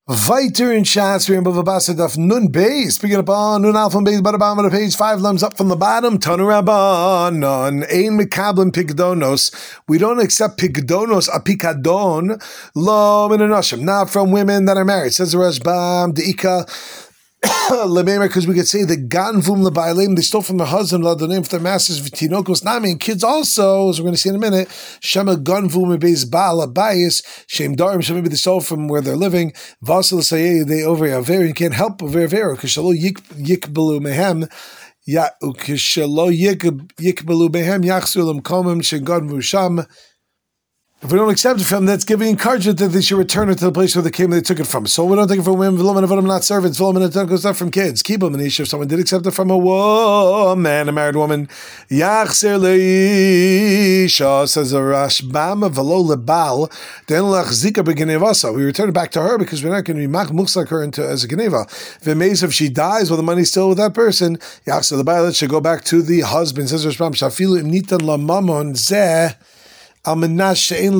Viter in Shas, Rainbow Vabasa Daf Nun Beis. Speaking upon Nun Alpha Beis, but about the page 5 lums up from the bottom. Tanu Rabbanon, Ein Mekablim Pigdonos. We don't accept Pigdonos, a Pikadon, Lo Minanashim, not from women that are married. Says the Rashbam, Deika. Because we could say the Ganvum Lebailim, they stole from their husband, the name for their masters, Vitinokos Nami, and kids also, as we're going to see in a minute, Shema Ganvum Beis Baal Abayis, Shem Darim, maybe they stole from where they're living, Vasal Sayeh, they over Aver, you can't help over Aver, Kishalo Yikbalu Mehem, Kishalo Yikbalu Mehem, Yachsulam Komim, Shengan Vusham. If we don't accept it from them, that's giving encouragement that they should return it to the place where they came and they took it from. So we don't take it from women, not servants, goes up from kids. Keep them in If someone did accept it from a woman, a married woman, Yachser Leisha, says a Rashbam, Velo Lebal, then Lachzika Begenevasa. We return it back to her because we're not going to be Muchsak her into as a Geneva. If she dies, well, the money's still with that person. Yachser Lebal, it should go back to the husband. Says Rashbam, Shafilu Imnitan La Mamon Zeh. Even though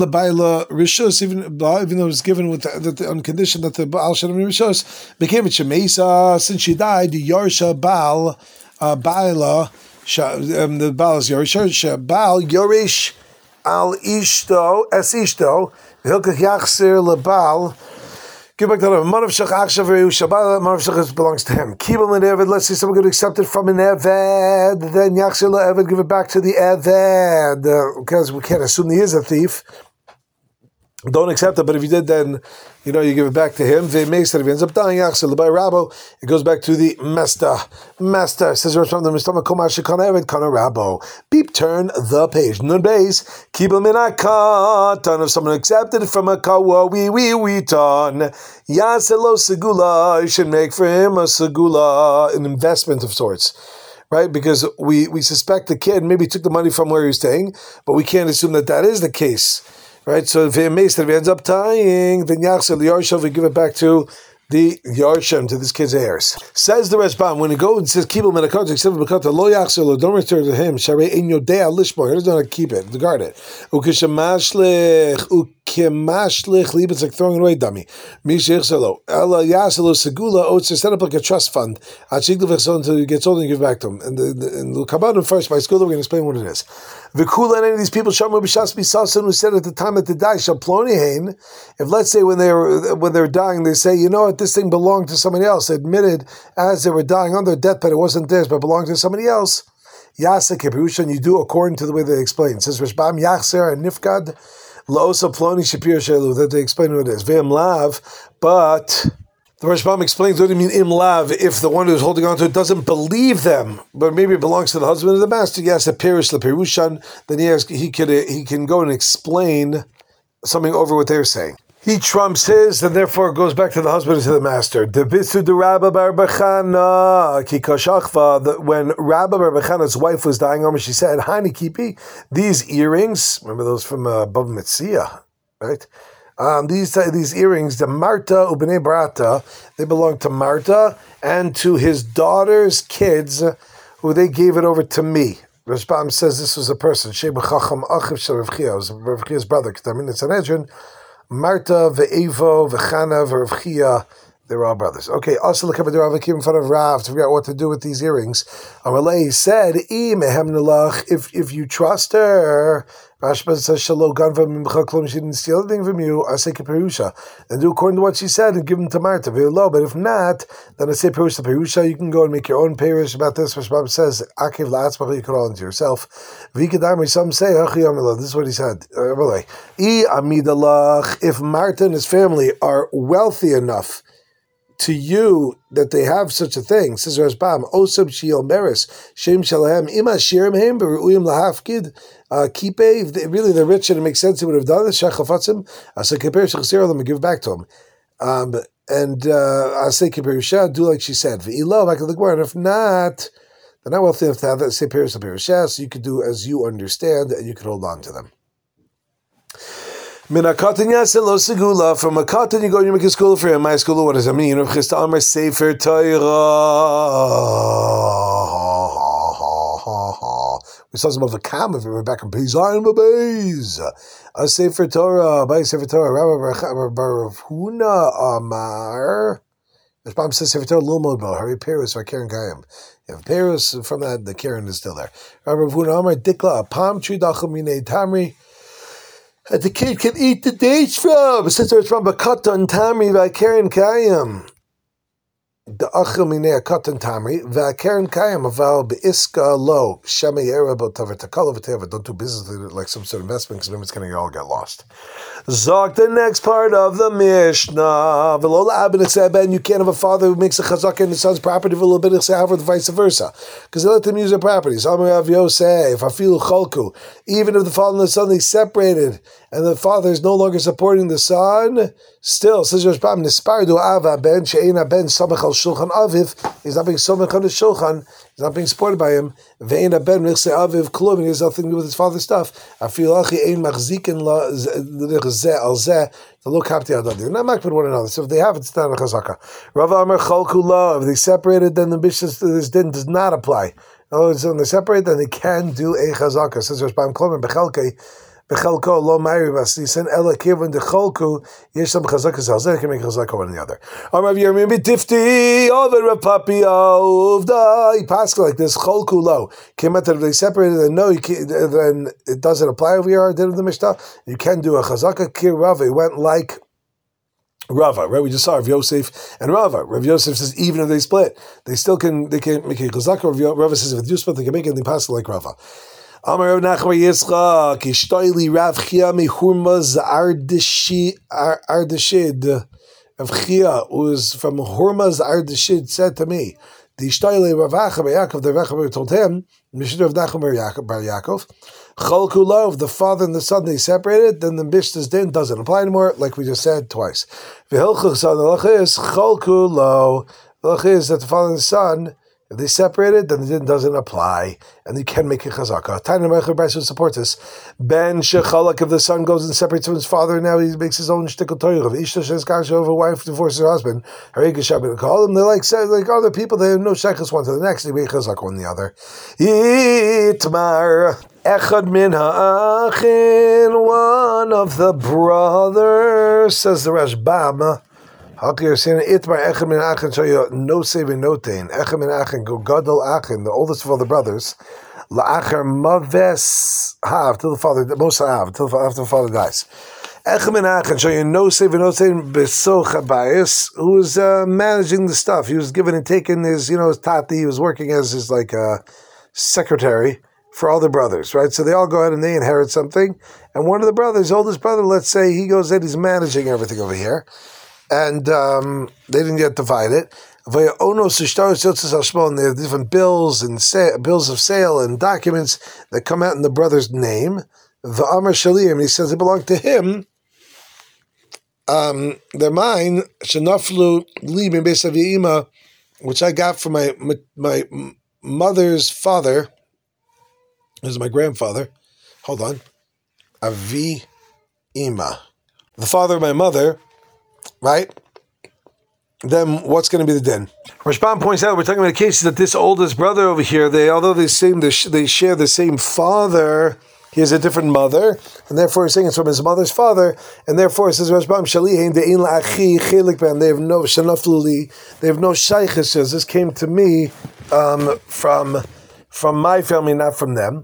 it was given with on condition that the Baal should have been Rishos, became a Shemesa, since she died, the Yarsha Baal, Baala, the Baal is Yarsha, Baal, Yorish, Al Ishto, Es Ishto, Hilkach Yachsir Lebal. Give back to the Manav Shach Akshav Shabbat. Manav Shach belongs to him. Kibul and Eved. Let's see someone could accept it from an Eved. Then Yachsir Eved give it back to the Eved because we can't assume he is a thief. Don't accept it, but if you did, then you give it back to him. If he ends up dying, it goes back to the master. Says from the Mistama Komash Kana Eved Kana Rabo. Beep, turn the page. Nun base. Kibul Minaka. If someone accepted it from a kawa, we ton. Yaselo Segula. You should make for him a Segula, an investment of sorts. Right? Because we suspect the kid maybe took the money from where he was staying, but we can't assume that is the case. Right, so if he ends up dying, then Yachsel Yarshav, we give it back to the Yarshem, to this kid's heirs. Says the Rashbam, when he goes and says, Kibul Menakot, except for Bekata, Lo Yachsel, don't return to him, Sharei in Yodea Lishmo, he doesn't know how to keep it, to guard it. Ukeshamashlich, leave it's like throwing it away, dummy. Mishechselo, Ella Yaselo Segula, set up like a trust fund, until he gets old and you give it back to him. And the Kabbalah first, by school, we're going to explain what it is. Vikula and any of these people, Shamu B'Shas B'Sasan, who said at the time that they died, Shaplonihain, if let's say when they're dying, they say, you know what, this thing belonged to somebody else, they admitted as they were dying on their deathbed, it wasn't theirs, but belonged to somebody else. Yasa Kepirushan, you do according to the way they explain. It says Rashbam Yachser and Nifgad, Laosa Ploni Shapir Shelu, that they explain what it is. Vim Lav, but the Rashbam explains what do you mean im lav if the one who's holding on to it doesn't believe them, but maybe it belongs to the husband or the master. Yes, a pirish lepirushan. Then he can go and explain something over what they're saying. He trumps his, and therefore it goes back to the husband and to the master. When Rabba Bar Bechana's wife was dying, she said, "Hani kipi, these earrings. Remember those from Bava Metzia, right?" These earrings, the Marta Ubnei Barata, they belong to Marta and to his daughter's kids, who they gave it over to me. Rashbam says this was a person, Sheba Chacham Achiv Shel Rav Chia, was Rav Chia's brother. I mean, it's an Edrin. Marta, Ve'evo, Ve'chana, Rav Chia, they're all brothers. Okay, also look up at the Rav came in front of Rav to figure out what to do with these earrings. Amalei said, if you trust her, Rashba says, Shalo Ganva Mimcha, she didn't steal anything from you, I say Perusha. And do according to what she said and give them to Marta. But if not, then I say Perusha, you can go and make your own Perush about this. Rashba says, Akiv La'atzmach, you can all into yourself. Vikadami, some say, this is what he said. If Marta and his family are wealthy enough to you that they have such a thing, says Rashbam, Osab Shiel Meris, Shem Shalahem, Ima Shirim Hem, Beruim Lahafkid, Kipe, if really they're rich and it makes sense, he would have done this, Shechafatzim, I say Kiper Shechsir them and give it back to him. And I say Kiper Shah, do like she said, V'ilov, I can look more, and if not, they're not wealthy enough to have that, say Pirush Shah, so you could do as you understand and you could hold on to them. From a cotton you go and you make a school for him. My school, what does it mean? Sefer Torah. We saw some of the Kam if we were back in Pizan Babays. A Sefer Torah, by Sefer Torah, Rabbi Bar Huna Amar. The Rambam says Sefer Torah Lilmod Bo, Hari Perus, Vakaren Kayim. If Perus from that, the Karen is still there. Rabbi Huna Amar, Dikla, a palm tree, Dachum Mine Tamri. The kid can eat the dates from. Since there's from Bakata and Tamri, Vakaren Kayim. The achil minei katan tamri v'akeren kayam aval beiska lo shema yera botaver takala v'teva. Don't do business like some sort of investment because it's going to all get lost. Zok, the next part of the Mishnah. V'lo la'abin eseben. You can't have a father who makes a chazaka in his son's property. V'lo bin eseben or vice versa, because they let them use their properties. Amar Rav Yosef, afilu cholku. Even if the father and the son they separated, and the father is no longer supporting the son, still says Rosh Bam nispardu ava ben she'ena ben samach al shulchan aviv. He's not being samach on the shulchan. He's not being supported by him. Ve'ena ben richse aviv klum. He has nothing to do with his father's stuff. Afilu achi ein machzikin la zeh al zeh. The look hapti adadi. They're not makbid one another. So if they have, it's not a chazaka. Rav Amar chalku la. If they separated, then the this din does not apply. Oh, so when they separate, then they can do a chazaka. Says Rosh Bam klum bechalkei. Bechalko lo ma'iri basnisin ela kivin decholku yesh some chazakas alzeh can make chazaka one or the other. Amar Yirmiyah bitifti over Rav Papi Ovda. He passed like this cholku lo came out that if they separated, then no, then it doesn't apply over here. Did the Mishnah? You can do a chazaka kir Rava. It went like Rava, right? We just saw Rav Yosef and Rava. Rav Yosef says even if they split, they still can make a chazaka. Rava says if they do split, they can make it. And they pass it like Rava. Amar Rav Nachman Yitzchak Ishtoili Rav Chia Mehurmaz Ardashid. Rav Chia, who is from Hurmaz Ardashid, said to me, the Ishtoili Rav Acha Bar Yaakov, the Rav Acha told him, Mishra Rav Nachman Bar Yaakov, Chalku Lo, if the father and the son they separated, then the Mishnah's din doesn't apply anymore, like we just said twice. V'hilchach son the lach is Chalku Lo. The lach is that the father and the son, if they separated, then the din doesn't apply, and you can make a chazaka. Tanya Meicher Bryce supports this. Ben shechalak, if the son goes and separates from his father, now he makes his own shtickle toyach. If Ishta says kasha over a wife divorces her husband, Harigah call them. They like other people. They have no shaykhs one to the next. They make chazaka one to the other. Yitmar echad min ha'achin, one of the brothers, says the Rashbam. Hakir saying itmar echem min achin show you no saving no tain. Echem min achin go gadol achin, the oldest of all the brothers. La'acher maves hav till the father most hav till after the father dies. Echem min achin show you no saving no tain. Besoch habayis, who was managing the stuff. He was given and taken his his tati. He was working as his secretary for all the brothers, right? So they all go out and they inherit something, and one of the brothers, oldest brother, let's say he goes in, he's managing everything over here. And they didn't get divided. They have different bills and bills of sale and documents that come out in the brother's name. The Amar Shalim, he says it belonged to him. They're mine. Shenaflu li min beis avi ima, which I got from my mother's father. This is my grandfather. Hold on, Avi ima, the father of my mother. Right? Then what's going to be the din? Rashbam points out we're talking about a case that this oldest brother over here, although they share the same father, he has a different mother, and therefore he's saying it's from his mother's father, and therefore it says Rashbam Shalihin de'in la'achi chelik ben. They have no shanafluli. They have no shaykhs. Says this came to me from my family, not from them.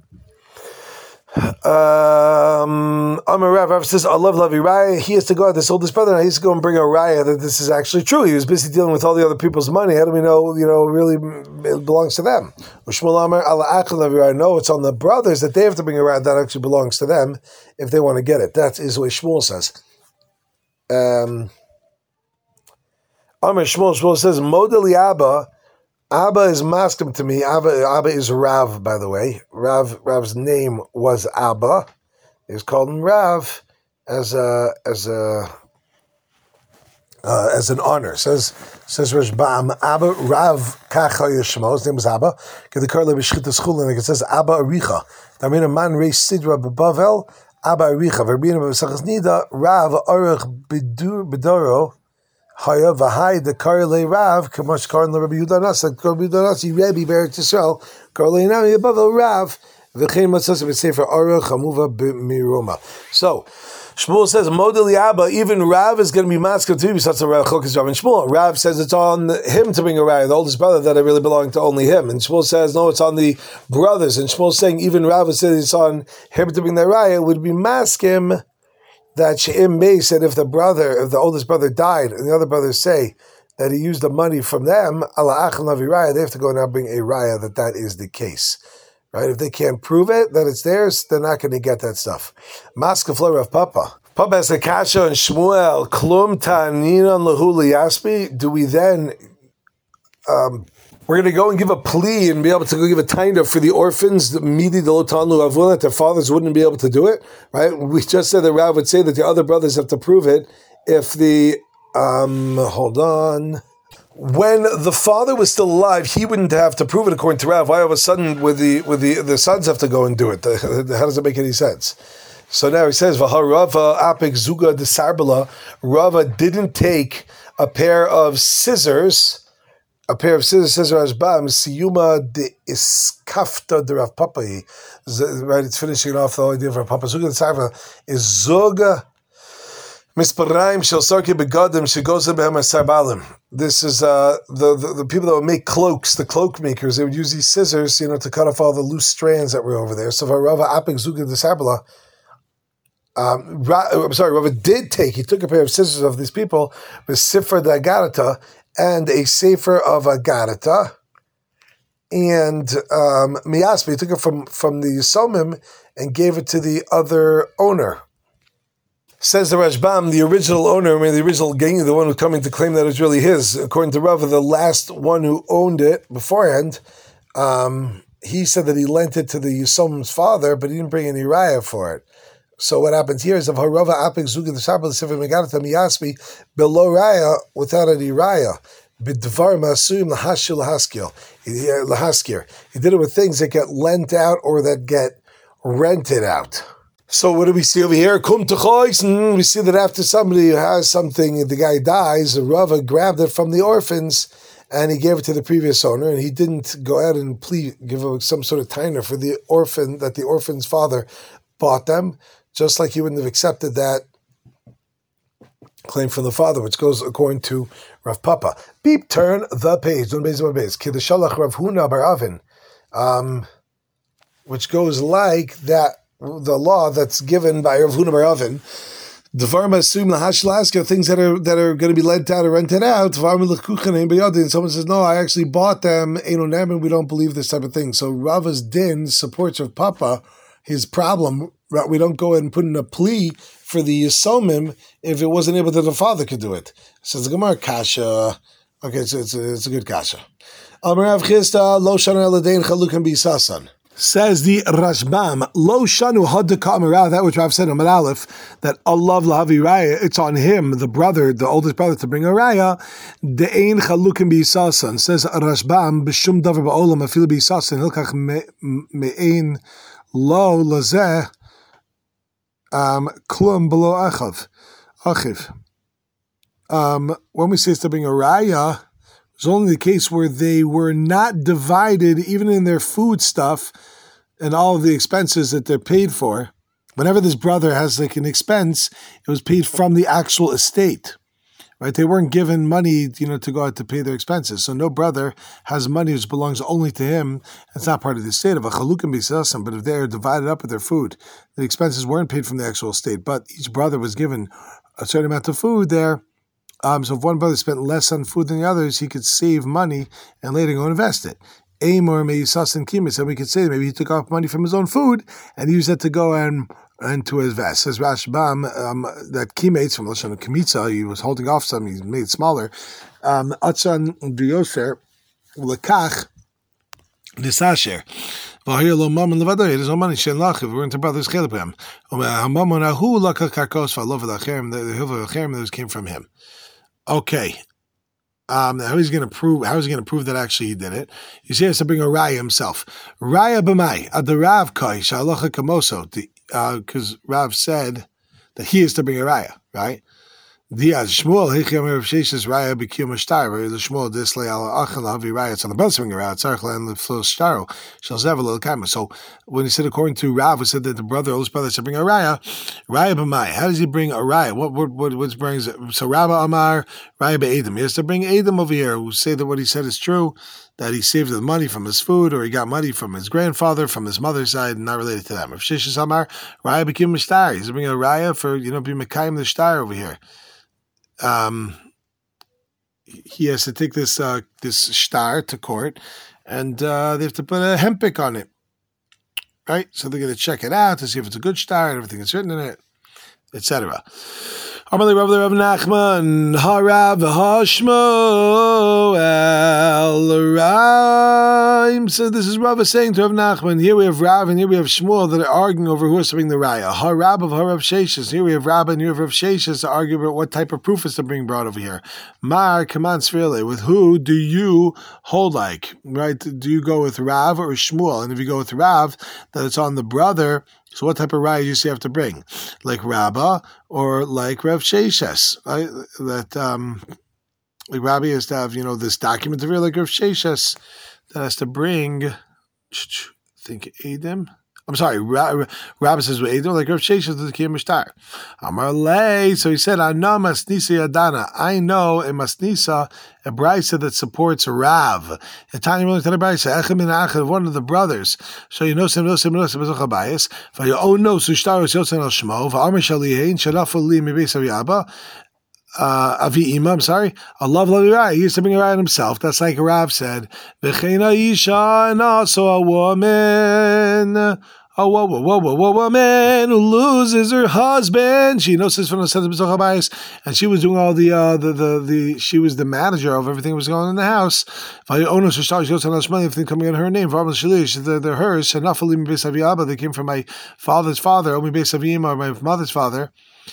Rav says, I love Raya. He has to go out, this oldest brother, and he has to go and bring a Raya that this is actually true. He was busy dealing with all the other people's money. How do we know, really it belongs to them? No, it's on the brothers that they have to bring a Raya that actually belongs to them if they want to get it. That is what Shmuel says. Shmuel says, Modeli Abba. Abba is maskim to me. Abba is Rav, by the way. Rav's name was Abba. He was called him Rav as an honor. Says Rashbam, Abba Rav Kacha Yishmo. His name was Abba. Like it says Abba Aricha. I mean a man raised Sidra Bavel. Abba Aricha. Verbina B'Sachas Nida Rav Aruch Bidoro. Haya v'hai the karle Rav k'mosh karle Rabbi Yudanas and Rabbi Yudanas Rebbe Beretz Yisrael karle Nami above Rav So Shmuel says, Model Yabba, even Rav is going to be masked to be such a Chokas Rav and Shmuel. Rav says it's on him to bring a raya, the oldest brother, that it really belonged to only him. And Shmuel says, no, it's on the brothers. And Shmuel saying, even Rav says it's on him to bring the raya, would be maskim that She'im May said if the oldest brother died, and the other brothers say that he used the money from them, Allah Achim Lavi Raya, they have to go now bring a raya that is the case. Right? If they can't prove it, that it's theirs, they're not going to get that stuff. Maska Flora of Papa. Papa has a kasha and Shmuel, Klum Ta'ninan Lahuli Yaspi. Do we then, we're going to go and give a plea and be able to go give a taina for the orphans, the Midi Delotanlu Avula, that their fathers wouldn't be able to do it? Right? We just said that Rav would say that the other brothers have to prove it if the, hold on. When the father was still alive, he wouldn't have to prove it according to Rav. Why all of a sudden with the sons have to go and do it? How does it make any sense? So now he says, V'harava apik zuga de sarbala. Rava didn't take a pair of scissors, says Rashbam, siyuma de iskafta de Rav Papa. Right, it's finishing off the idea of Rav Papa. Zuga de sarbala is zuga. This is the people that would make cloaks, the cloak makers. They would use these scissors, to cut off all the loose strands that were over there. So Rava did take. He took a pair of scissors of these people, with Sefer de Agarata and a Sefer of Agarata, and Miyaspi. He took it from the Yisomim and gave it to the other owner. Says the Rashbam, the original owner, the original gang, the one who's coming to claim that it's really his. According to Rava, the last one who owned it beforehand, he said that he lent it to the Yisomim's father, but he didn't bring any raya for it. So what happens here is of Harava Apik Zuga the Shabbat Sefer Megarata Miyasmi below raya without any raya. Bidvar Masuyim Lahashil Lahaskir. He did it with things that get lent out or that get rented out. So what do we see over here? We see that after somebody has something, the guy dies, the Rava grabbed it from the orphans and he gave it to the previous owner, and he didn't go out and give some sort of tainer for the orphan that the orphan's father bought them, just like he wouldn't have accepted that claim from the father, which goes according to Rav Papa. Beep, turn the page. Kidushalach Rav Huna bar Avin, which goes like that. The law that's given by Rav Huna bar Avin, things that are going to be lent out or rented out. And someone says, no, I actually bought them, and we don't believe this type of thing. So Rava's din supports Rav Papa, his problem. We don't go ahead and put in a plea for the Yisomim if it wasn't able that the father could do it. Says the Gemara, kasha. Okay, so it's a good kasha. Amarav Chisda, lo shana eladein chalukan bisasan. Says the Rashbam, Lo Shanu Hadaka Amarav, that which Rav said in Aleph, that Allah Lahavi Raya, it's on him, the brother, the oldest brother, to bring a Raya. De'ein Chalukim B'isasan, says Rashbam, B'shum Davar Ba'olam, Afil B'isasan, Hilkach Me'ein Lo Lazeh, Klum Below Achiv. When we say it's to bring a Raya, it's only the case where they were not divided, even in their food stuff and all of the expenses that they're paid for. Whenever this brother has like an expense, it was paid from the actual estate, right? They weren't given money, to go out to pay their expenses. So no brother has money which belongs only to him. It's not part of the estate of a chalukim b'sasam. But if they're divided up with their food, the expenses weren't paid from the actual estate, but each brother was given a certain amount of food there. So if one brother spent less on food than the others, he could save money and later go invest it. Amor meisas and kimis, and we could say maybe he took off money from his own food and used that to go and to invest. Says Rashbam that kimates from Lashon Kimitza, he was holding off some, he made it smaller. Atzan Duyoser lekach nisasher. There's no money. If we're into brothers, chelipem. Hamamonahu lakach karkos v'alov v'lachem. The hilva v'lachem came from him. Okay. How is he going to prove that actually he did it? You see, he has to bring a raya himself. Raya b'mai ad the Rav kai shalacha kamoso, because Rav said that he is to bring a raya, right? Diaz Shmuel Heicham Rav Sheshes Raya B'Kiyum Shtar. The Shmuel Disley Al Achalav Raya. It's on the brother swing around. Tzarchlan Leflo Shtaro Shal Zevel Elkaima. So when he said according to Rav, we said that the oldest brother should bring a Raya. Raya b'Mai. How does he bring a Raya? What brings? So Rabba Amar Raya b'Edom. He has to bring Edom over here who say that what he said is true. That he saved the money from his food, or he got money from his grandfather, from his mother's side, and not related to them. If Sheshes Amar Raya B'Kiyum Shtar. He's bringing a Raya for be Mekayim the Shtar over here. He has to take this shtar to court, and they have to put a hempik on it, right? So they're going to check it out to see if it's a good shtar and everything that's written in it, etc. Amalei Rav Nachman Harav Hashmuel Raim. So this is Rav saying to Rav Nachman. Here we have Rav and here we have Shmuel that are arguing over who is to bring the raya. Harab of Harav Sheshes. Here we have Rav and here we have Rav Sheshes to argue about what type of proof is to bring brought over here. Mar Kaman Sfirle. With who do you hold like? Right? Do you go with Rav or Shmuel? And if you go with Rav, that it's on the brother. So what type of raya do you have to bring? Like Rabbah or like Rav Sheshes? Right? That like Rabbi has to have, this document of real like Rav Sheshes that has to bring Edom. I'm sorry, Rabbi says Edom like Rav Sheshes to the Kiyam Mishtar. Amar Lei, so he said, I know Masnisa Yadana. I know a Masnisa, a brisa that supports Rav. A tiny willing to the brisa, Echem in Achad, one of the brothers. So you know some Bezoch Abayis. For you own no Sushtaros Yotzen al Shmo, V'Amar Shalihein, Shalafu Li Mibes Aviyaba. Avi Ima, I'm sorry. Allah Raya. He used to bring a raya himself. That's like Rav said. V'cheina Isha, and also a woman. A woman who loses her husband. She knows this from the Seder B'Zoch Habayis, and she was doing all the she was the manager of everything that was going on in the house. Everything coming in her name. They're hers. They came from my father's father, or my mother's father.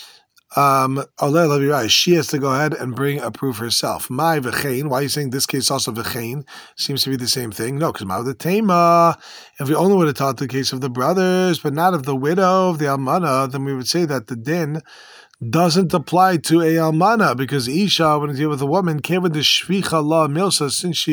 She has to go ahead and bring a proof herself. My v'chein. Why are you saying this case also v'chein? Seems to be the same thing. No, because the tema. If we only would have taught the case of the brothers, but not of the widow of the almana, then we would say that the din doesn't apply to a almana because Isha, when you deal with a woman, came with the shvicha la milsa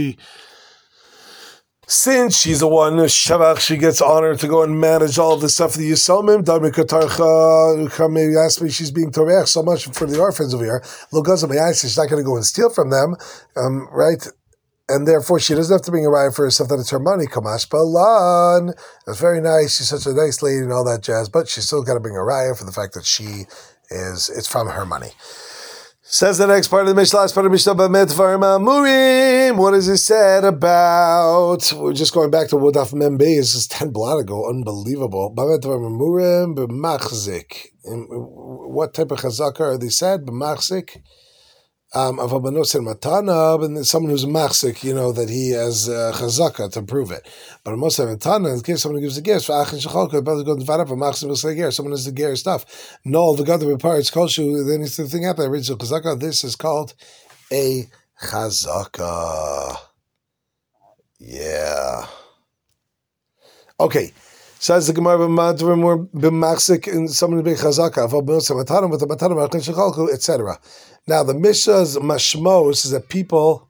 since she's the one, Shavach, she gets honored to go and manage all of the stuff for the Yisomim. Maybe ask me, she's being torech so much for the orphans over here. She's not going to go and steal from them, right? And therefore, she doesn't have to bring a raya for herself that it's her money. Kamash Balan. That's very nice. She's such a nice lady and all that jazz, but she's still got to bring a raya for the fact that it's from her money. Says the next part of the Mishnah, last part of the Mishnah, Murim. What is it said about? We're just going back to Wodaf Membe. This is 10 blot ago. Unbelievable. Murim b'machzik. What type of chazaka are they said? B'machzik. Avabanos and matana, and someone who's a machzik, that he has chazaka to prove it. But most of matana, in case someone gives a gift, someone has the ger stuff. No, the other parts koshu. Then it's the thing after original chazaka. This is called a chazaka. Yeah. Okay. Says the Gemara b'machzik and someone big chazaka. Avabanos and matana with the matana, etc. Now, the Mishnah's mashmos is that people,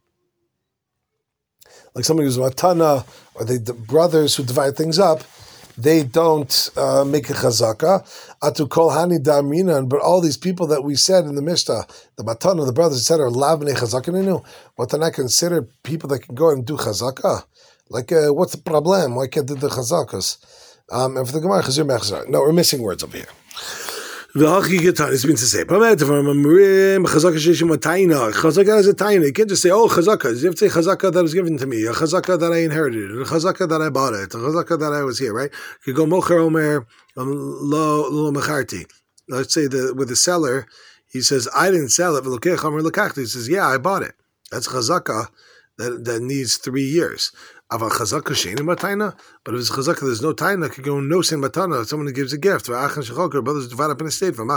like somebody who's matana, or the brothers who divide things up, they don't make a chazaka. Atu kol hani da'aminan, but all these people that we said in the Mishnah, the matana, the brothers, etc., are lavnei chazakaninu. What they're not considered people that can go and do chazaka? Like, what's the problem? Why can't they do the chazakas? And for the Gemara, chazir mechazar. No, we're missing words over here. This means to say, chazaka is a taina. You can't just say, oh, chazaka. You have to say chazaka that was given to me, a chazaka that I inherited, a chazaka that I bought it, a chazaka that I was here, right? You go mocher omer lo mecharti. Let's say with the seller, he says, I didn't sell it, he says, yeah, I bought it. That's chazaka that needs 3 years. But if it's chazaka, there's no taina. Could go no sin matana. Someone who gives a gift. Brothers divide up in a state. The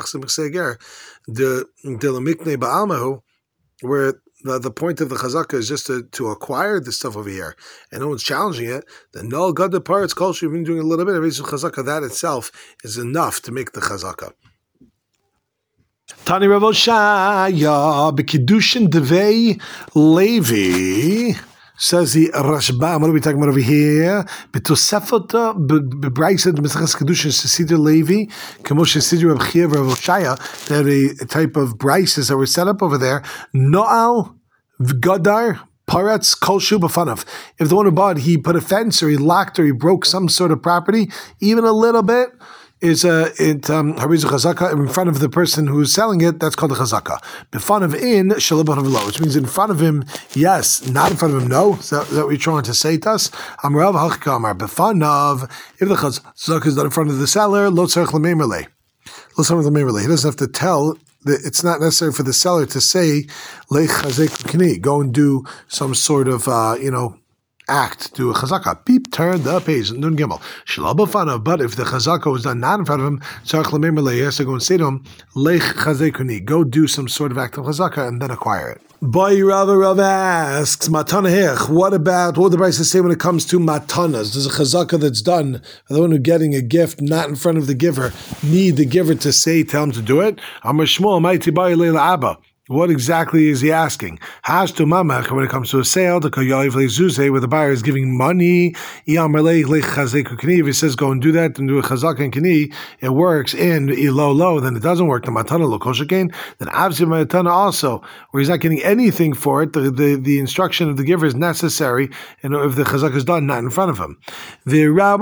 lemikne ba'almahu, where the point of the chazaka is just to acquire this stuff over here, and no one's challenging it. The null god the parts culture. You've been doing a little bit of chazaka. That itself is enough to make the chazaka. Tani Rav Oshaya b'kiddushin devei Levi. Says the Rashba. What are we talking about over here? B'tosefota b'braisa b'meseches kedushin sesidir Levi k'moshe sesidir Rav Chia Rav Oshaya. They had a type of braises that were set up over there. Noal v'gadar paretz kolshu b'fanav. If the one who bought, he put a fence or he locked or he broke some sort of property, even a little bit, is harizu chazaka in front of the person who's selling it. That's called a chazaka. B'fanav in shalabanav lo, which means in front of him, yes. Not in front of him, no. Is that what you're trying to say to us? Amrav halchikamar b'fanav. If the chazaka is not in front of the seller, lo tzarich l'mei melei. Lo tzarich l'mei melei. He doesn't have to tell. It's not necessary for the seller to say lech chazek k'ni. Go and do some sort of act, do a chazaka. Beep, turn the page. Nun gimel. Shalaba fanav. But if the chazaka was done not in front of him, tzarich l'mei melei, he has to go and say to him lech chazek k'ni. Go do some sort of act of chazaka and then acquire it. Boy, Rav asks, Matana hech, what would the Brisa say when it comes to matanas? Does a chazaka that's done, the one who's getting a gift not in front of the giver, need the giver to tell him to do it? Amar Shmuel, Maiti Bayi Leila Abba. What exactly is he asking? Hash to mamach when it comes to a sale, the koyayiv lezuze, where the buyer is giving money. If he says go and do that and do a chazak and kini, it works. In lo, then it doesn't work. The matana lo koshakain. Then avzi matana also, where he's not getting anything for it. The instruction of the giver is necessary, and if the chazak is done not in front of him. The Rav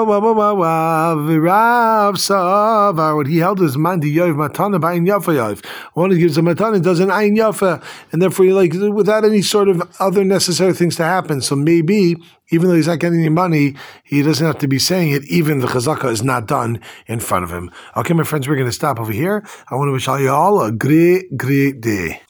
Savar, what he held is mandi yoiv matana ba'in yafa yoiv. One who gives a matana does an ayin yafa, and therefore without any sort of other necessary things to happen. So maybe, even though he's not getting any money, he doesn't have to be saying it, even the chazaka is not done in front of him. Okay, my friends, we're going to stop over here. I want to wish all you all a great day.